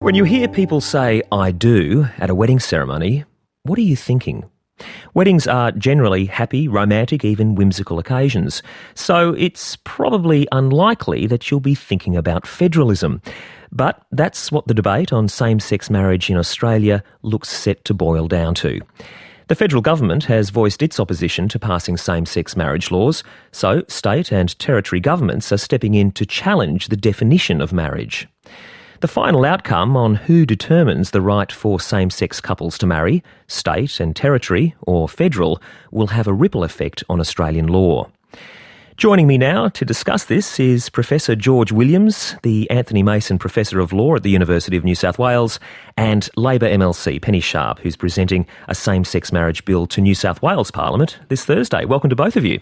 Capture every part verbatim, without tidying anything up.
When you hear people say, "I do," at a wedding ceremony, what are you thinking? Weddings are generally happy, romantic, even whimsical occasions. So it's probably unlikely that you'll be thinking about federalism. But that's what the debate on same-sex marriage in Australia looks set to boil down to. The federal government has voiced its opposition to passing same-sex marriage laws, so state and territory governments are stepping in to challenge the definition of marriage. The final outcome on who determines the right for same-sex couples to marry, state and territory or federal, will have a ripple effect on Australian law. Joining me now to discuss this is Professor George Williams, the Anthony Mason Professor of Law at the University of New South Wales, and Labor M L C Penny Sharp, who's presenting a same-sex marriage bill to New South Wales Parliament this Thursday. Welcome to both of you.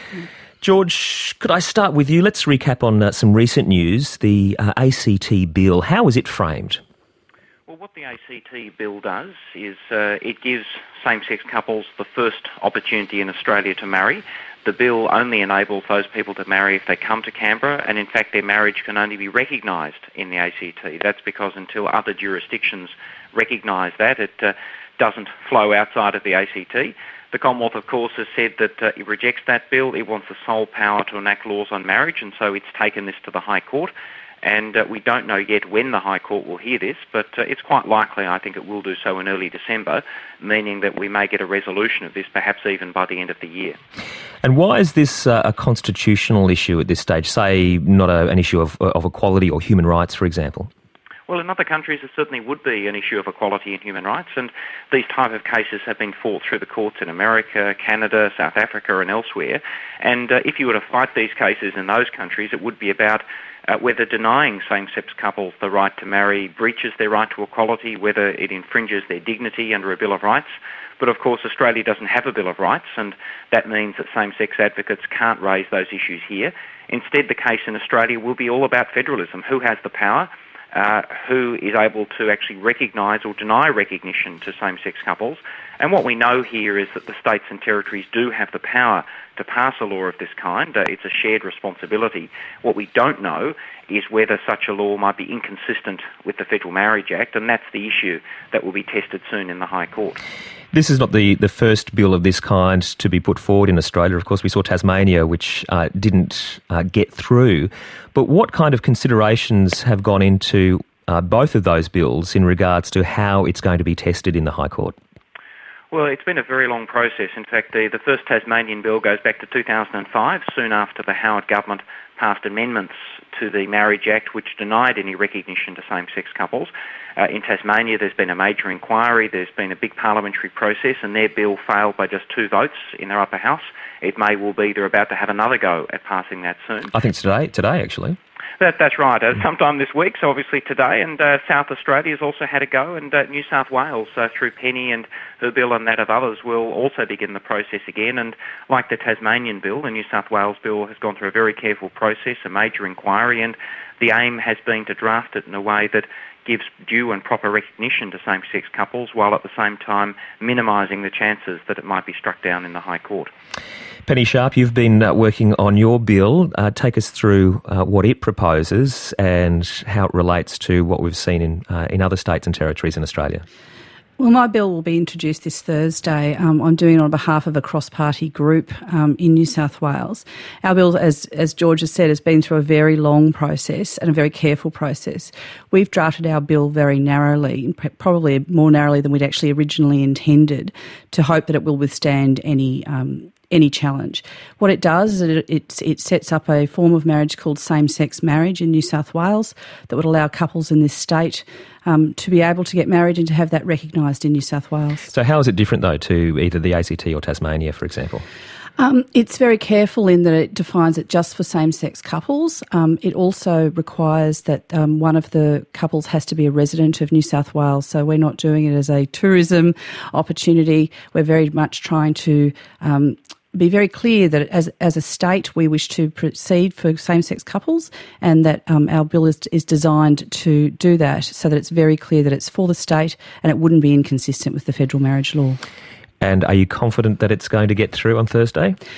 George, could I start with you? Let's recap on uh, some recent news. The uh, A C T bill, how was it framed? Well, what the A C T bill does is uh, it gives same-sex couples the first opportunity in Australia to marry. The bill only enables those people to marry if they come to Canberra, and in fact their marriage can only be recognised in the A C T. That's because until other jurisdictions recognise that, it uh, doesn't flow outside of the A C T. The Commonwealth, of course, has said that uh, it rejects that bill. It wants the sole power to enact laws on marriage, and so it's taken this to the High Court. And uh, we don't know yet when the High Court will hear this, but uh, it's quite likely, I think it will do so in early December, meaning that we may get a resolution of this perhaps even by the end of the year. And why is this uh, a constitutional issue at this stage, say not a, an issue of, of equality or human rights, for example? Well, in other countries it certainly would be an issue of equality and human rights, and these type of cases have been fought through the courts in America, Canada, South Africa and elsewhere. And uh, if you were to fight these cases in those countries, it would be about uh, whether denying same-sex couples the right to marry breaches their right to equality, whether it infringes their dignity under a Bill of Rights. But of course Australia doesn't have a Bill of Rights, and that means that same-sex advocates can't raise those issues here. Instead, the case in Australia will be all about federalism. Who has the power? Uh, who is able to actually recognise or deny recognition to same-sex couples. And what we know here is that the states and territories do have the power to pass a law of this kind. Uh, it's a shared responsibility. What we don't know is whether such a law might be inconsistent with the Federal Marriage Act, and that's the issue that will be tested soon in the High Court. This is not the, the first bill of this kind to be put forward in Australia. Of course, we saw Tasmania, which uh, didn't uh, get through. But what kind of considerations have gone into uh, both of those bills in regards to how it's going to be tested in the High Court? Well, it's been a very long process. In fact, the, the first Tasmanian bill goes back to two thousand five, soon after the Howard government passed amendments to the Marriage Act which denied any recognition to same-sex couples. Uh, in Tasmania there's been a major inquiry, there's been a big parliamentary process, and their bill failed by just two votes in their upper house. It may well be they're about to have another go at passing that soon. I think it's today, today actually. That, that's right, uh, sometime this week, so obviously today, and uh, South Australia has also had a go, and uh, New South Wales, uh, through Penny and her bill and that of others, will also begin the process again. And like the Tasmanian bill, the New South Wales bill has gone through a very careful process, a major inquiry, and the aim has been to draft it in a way that gives due and proper recognition to same-sex couples, while at the same time minimising the chances that it might be struck down in the High Court. Penny Sharp, you've been uh, working on your bill. Uh, take us through uh, what it proposes and how it relates to what we've seen in uh, in other states and territories in Australia. Well, my bill will be introduced this Thursday. Um, I'm doing it on behalf of a cross-party group um, in New South Wales. Our bill, as, as George has said, has been through a very long process and a very careful process. We've drafted our bill very narrowly, probably more narrowly than we'd actually originally intended, to hope that it will withstand any um, any challenge. What it does is it, it, it sets up a form of marriage called same-sex marriage in New South Wales that would allow couples in this state um, to be able to get married and to have that recognised in New South Wales. So how is it different, though, to either the A C T or Tasmania, for example? Um, it's very careful in that it defines it just for same-sex couples. Um, it also requires that um, one of the couples has to be a resident of New South Wales, so we're not doing it as a tourism opportunity. We're very much trying to um, be very clear that as as a state we wish to proceed for same-sex couples, and that um, our bill is, is designed to do that so that it's very clear that it's for the state and it wouldn't be inconsistent with the federal marriage law. And are you confident that it's going to get through on Thursday?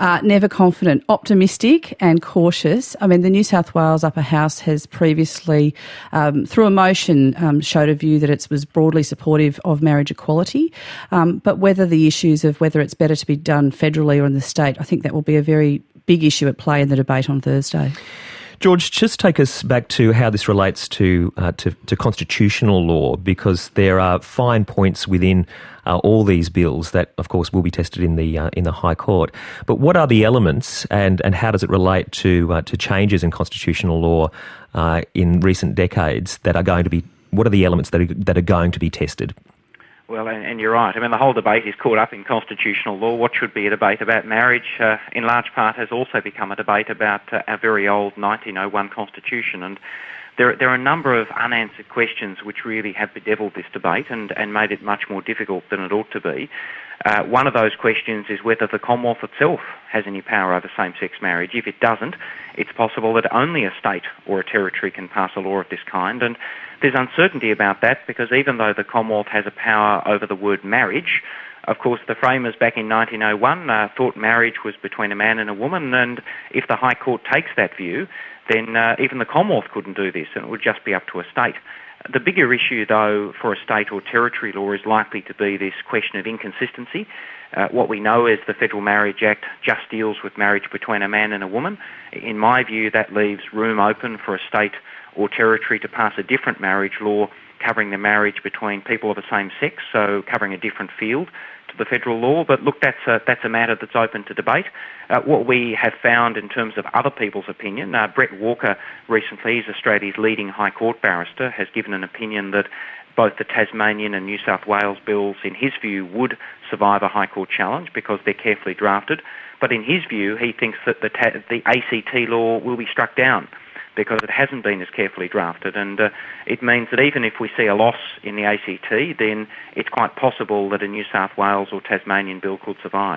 Uh, never confident, optimistic and cautious. I mean, the New South Wales Upper House has previously, um, through a motion, um, showed a view that it was broadly supportive of marriage equality. Um, but whether the issues of whether it's better to be done federally or in the state, I think that will be a very big issue at play in the debate on Thursday. George, just take us back to how this relates to, uh, to to constitutional law, because there are fine points within uh, all these bills that, of course, will be tested in the uh, in the High Court. But what are the elements, and, and how does it relate to uh, to changes in constitutional law uh, in recent decades that are going to be? What are the elements that are, that are going to be tested? Well, and, and you're right. I mean, the whole debate is caught up in constitutional law. What should be a debate about marriage, uh, in large part, has also become a debate about uh, our very old nineteen oh one Constitution. And there, there are a number of unanswered questions which really have bedevilled this debate and, and made it much more difficult than it ought to be. Uh, one of those questions is whether the Commonwealth itself has any power over same-sex marriage. If it doesn't, it's possible that only a state or a territory can pass a law of this kind. And there's uncertainty about that because even though the Commonwealth has a power over the word marriage, of course the framers back in nineteen oh one uh, thought marriage was between a man and a woman, and if the High Court takes that view, then uh, even the Commonwealth couldn't do this and it would just be up to a state. The bigger issue, though, for a state or territory law is likely to be this question of inconsistency. Uh, what we know is the Federal Marriage Act just deals with marriage between a man and a woman. In my view, that leaves room open for a state or territory to pass a different marriage law covering the marriage between people of the same sex, so covering a different field to the federal law. But look, that's a, that's a matter that's open to debate. Uh, what we have found in terms of other people's opinion, uh, Brett Walker recently, is Australia's leading High Court barrister, has given an opinion that both the Tasmanian and New South Wales bills, in his view, would survive a High Court challenge because they're carefully drafted. But in his view, he thinks that the, ta- the A C T law will be struck down because it hasn't been as carefully drafted, and uh, it means that even if we see a loss in the A C T, then it's quite possible that a New South Wales or Tasmanian bill could survive.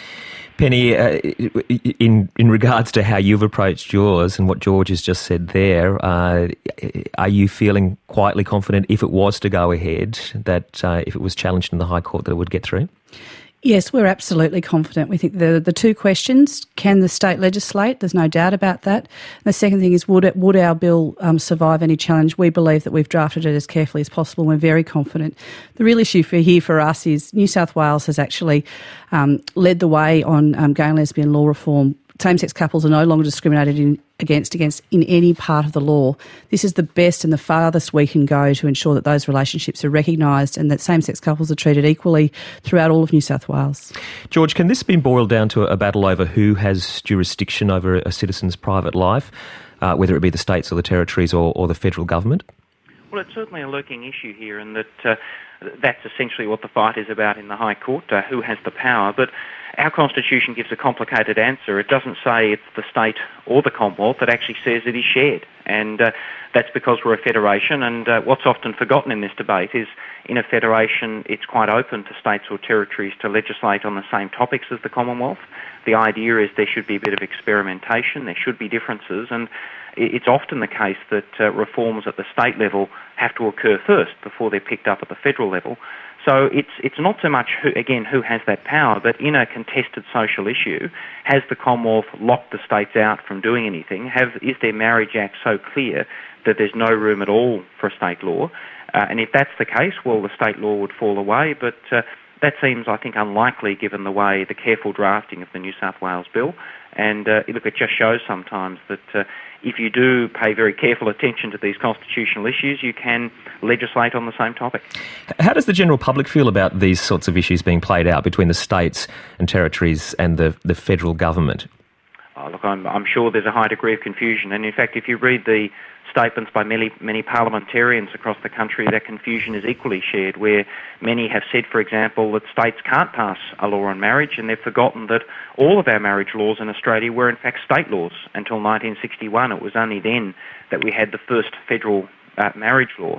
Penny, uh, in in regards to how you've approached yours and what George has just said there, uh, are you feeling quietly confident if it was to go ahead, that uh, if it was challenged in the High Court, that it would get through? Yes, we're absolutely confident. We think the the two questions, can the state legislate? There's no doubt about that. And the second thing is, would it, would our bill um, survive any challenge? We believe that we've drafted it as carefully as possible. We're very confident. The real issue for here for us is New South Wales has actually um, led the way on um, gay and lesbian law reform. Same-sex couples are no longer discriminated in, against against in any part of the law. This is the best and the farthest we can go to ensure that those relationships are recognised and that same-sex couples are treated equally throughout all of New South Wales. George, can this be boiled down to a battle over who has jurisdiction over a citizen's private life, uh, whether it be the states or the territories or, or the federal government? Well, it's certainly a lurking issue here, and that uh, that's essentially what the fight is about in the High Court, uh, who has the power. But our Constitution gives a complicated answer. It doesn't say it's the state or the Commonwealth. It actually says it is shared. And uh, that's because we're a federation. And uh, what's often forgotten in this debate is in a federation, it's quite open to states or territories to legislate on the same topics as the Commonwealth. The idea is there should be a bit of experimentation, there should be differences, and it's often the case that uh, reforms at the state level have to occur first before they're picked up at the federal level. So it's it's not so much, who, again, who has that power, but in a contested social issue, has the Commonwealth locked the states out from doing anything? Have, is their Marriage Act so clear that there's no room at all for a state law? Uh, and if that's the case, well, the state law would fall away, but uh, that seems, I think, unlikely given the way, the careful drafting of the New South Wales bill. And uh, look, it just shows sometimes that uh, if you do pay very careful attention to these constitutional issues, you can legislate on the same topic. How does the general public feel about these sorts of issues being played out between the states and territories and the, the federal government? Oh, look, I'm, I'm sure there's a high degree of confusion. And in fact, if you read the statements by many, many parliamentarians across the country, that confusion is equally shared, where many have said, for example, that states can't pass a law on marriage, and they've forgotten that all of our marriage laws in Australia were in fact state laws until nineteen sixty-one. It was only then that we had the first federal uh, marriage law.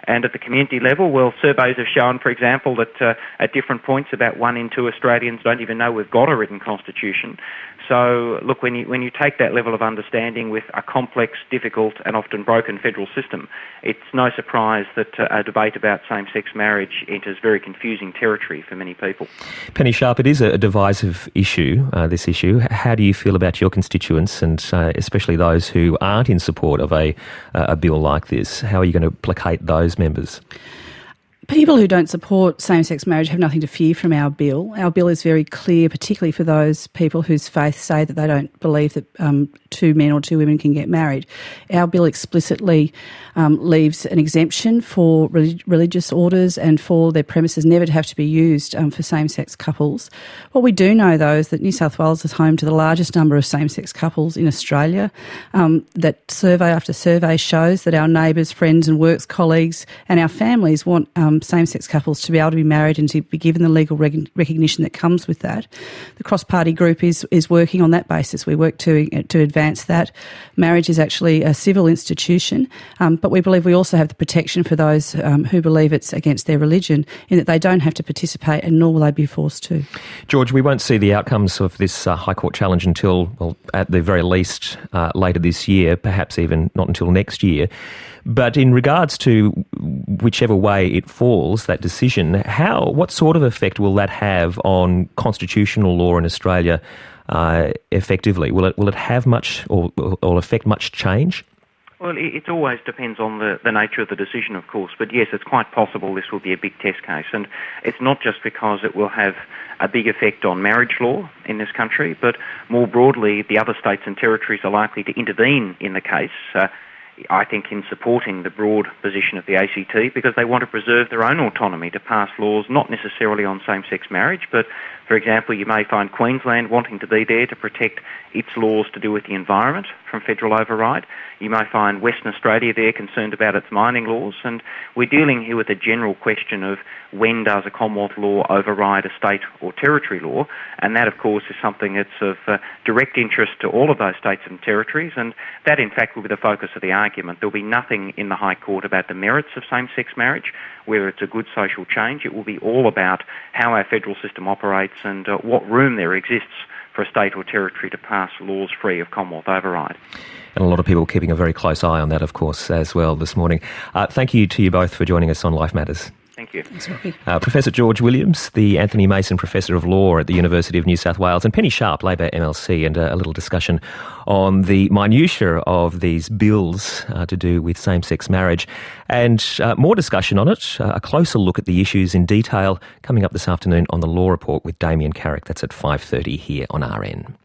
And at the community level, well, surveys have shown, for example, that uh, at different points about one in two Australians don't even know we've got a written constitution. So, look, when you when you take that level of understanding with a complex, difficult and often broken federal system, it's no surprise that uh, a debate about same-sex marriage enters very confusing territory for many people. Penny Sharp, it is a divisive issue, uh, this issue. How do you feel about your constituents and uh, especially those who aren't in support of a, uh, a bill like this? How are you going to placate those members? People who don't support same-sex marriage have nothing to fear from our bill. Our bill is very clear, particularly for those people whose faiths say that they don't believe that um, two men or two women can get married. Our bill explicitly um, leaves an exemption for relig- religious orders and for their premises never to have to be used um, for same-sex couples. What we do know, though, is that New South Wales is home to the largest number of same-sex couples in Australia. Um, that survey after survey shows that our neighbours, friends and works colleagues and our families want um, same-sex couples to be able to be married and to be given the legal rec- recognition that comes with that. The cross-party group is is working on that basis. We work to to advance that. Marriage is actually a civil institution, um, but we believe we also have the protection for those um, who believe it's against their religion, in that they don't have to participate and nor will they be forced to. George, we won't see the outcomes of this uh, High Court challenge until, well, at the very least, uh, later this year, perhaps even not until next year. But in regards to whichever way it falls, that decision, how, what sort of effect will that have on constitutional law in Australia uh, effectively? Will it will it have much or, or affect much change? Well, it always depends on the, the nature of the decision, of course. But yes, it's quite possible this will be a big test case. And it's not just because it will have a big effect on marriage law in this country, but more broadly, the other states and territories are likely to intervene in the case, uh, I think, in supporting the broad position of the A C T, because they want to preserve their own autonomy to pass laws not necessarily on same-sex marriage, but, for example, you may find Queensland wanting to be there to protect its laws to do with the environment from federal override. You may find Western Australia there concerned about its mining laws, and we're dealing here with a general question of when does a Commonwealth law override a state or territory law, and that, of course, is something that's of uh, direct interest to all of those states and territories, and that, in fact, will be the focus of the argument. There'll be nothing in the High Court about the merits of same-sex marriage, whether it's a good social change. It will be all about how our federal system operates and uh, what room there exists for a state or territory to pass laws free of Commonwealth override. And a lot of people keeping a very close eye on that, of course, as well this morning. Uh, thank you to you both for joining us on Life Matters. Thank you. Thanks, Robbie. Uh, Professor George Williams, the Anthony Mason Professor of Law at the University of New South Wales, and Penny Sharp, Labor M L C, and uh, a little discussion on the minutiae of these bills uh, to do with same-sex marriage, and uh, more discussion on it, uh, a closer look at the issues in detail, coming up this afternoon on The Law Report with Damien Carrick. That's at five thirty here on R N.